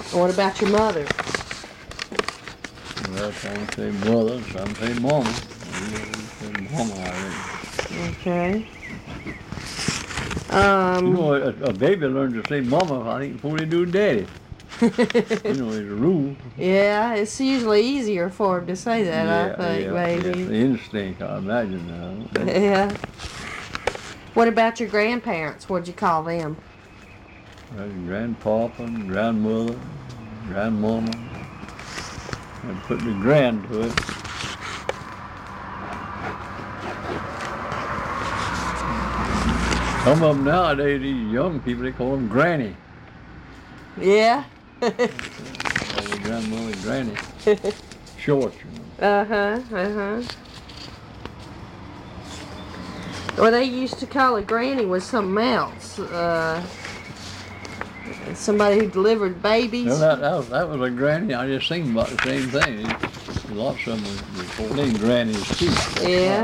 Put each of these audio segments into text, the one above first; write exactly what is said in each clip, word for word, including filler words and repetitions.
What about your mother? Well, some say mother, some say mama. We say mama, I Okay. reckon. Um, You know, a, a baby learns to say mama, I think, before they do daddy. You know, it's a rule. yeah, it's usually easier for him to say that, Yeah, I think, yeah, maybe. yeah. The instinct, I imagine now. Yeah. What about your grandparents? What'd you call them? Well, grandpapa, and grandmother, grandmama, and put the grand to it. Some of them nowadays, these young people, they call them granny. Yeah. Call the grandmother granny. Short, you know. Uh-huh, uh-huh. Well, they used to call a granny was something else. Uh, somebody who delivered babies. No, that, that, was, that was a granny. I just seen about the same thing. Lots of them were, were called named grannies too. Yeah.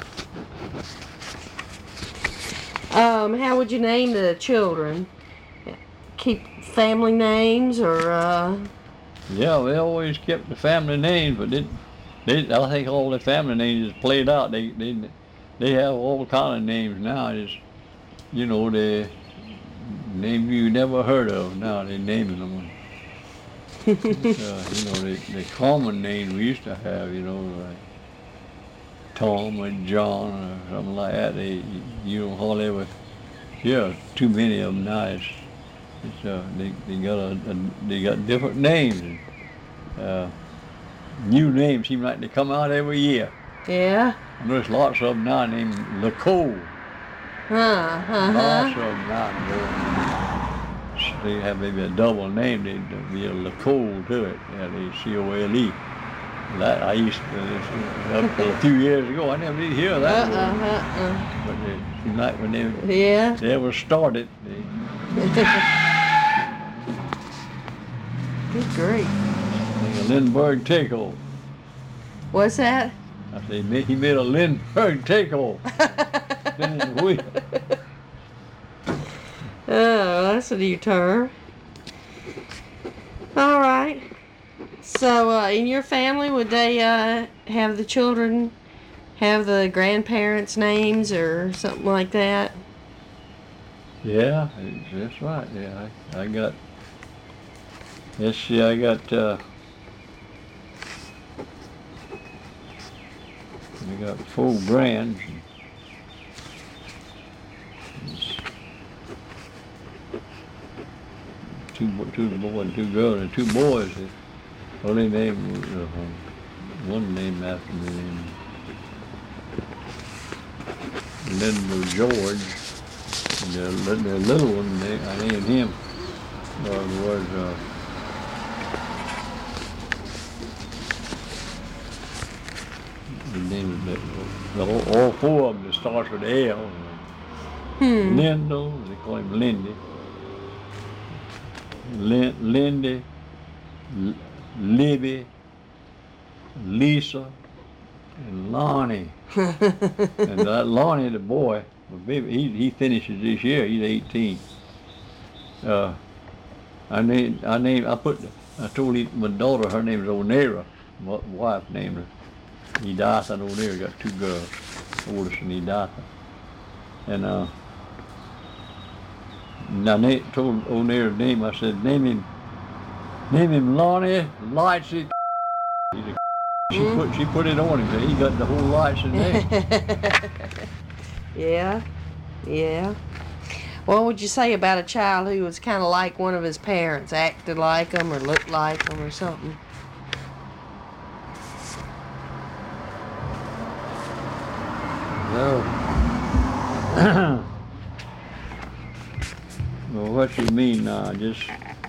Um, how would you name the children? Keep family names or, uh... Yeah, they always kept the family names, but they, they, I think all the family names is played out. They, they, they have all kind of names now. It's, you know, they name you never heard of. Now they're naming them. uh, you know, the, the common names we used to have, you know, like Tom or John or something like that. They, you don't hardly ever hear too many of them now. It's, it's, uh, they, they got a, a, they got different names. Uh, new names seem like they come out every year. Yeah. And there's lots of them now named LaCole. Huh, uh-huh. Lots of them now. They have maybe a double name. They'd be a LaCole to it. Yeah, they C O L E. That I used to, up to a few years ago, I never did hear that Uh-uh, word. uh-uh. But it seemed like when they, Yeah. they ever started, they, Good grief. they a Lindbergh takeover. What's that? I say, he made a Lindbergh takeover. Spinning the wheel. Oh, that's a new term. All right. So, uh, in your family, would they uh, have the children have the grandparents' names or something like that? Yeah, that's right. Yeah, I, I got, let's see, I got, uh, I got four grands. Two, two boys and two girls, and two boys. Only name was, uh, one name after me. And then was George. And the, the little one, they, I named him, uh, was, uh, the name of the, the whole, all four of them that starts with L. Hmm. Lindo, they call him Lindy. Lin, Lindy, L- Libby, Lisa, and Lonnie. And that Lonnie, the boy, he he finishes this year. He's eighteen. Uh, I named I named I put I told him, my daughter, her name is Onera. My wife named her Edatha and Onera. Got two girls, oldest and Edatha. And uh, and I na- told Onera's name. I said, name him, name him Lonnie Lightsy. She Mm. put she put it on him. He got the whole lights in there. Yeah, yeah. What would you say about a child who was kind of like one of his parents, acted like them or looked like them or something? No. Well, what you mean now? Just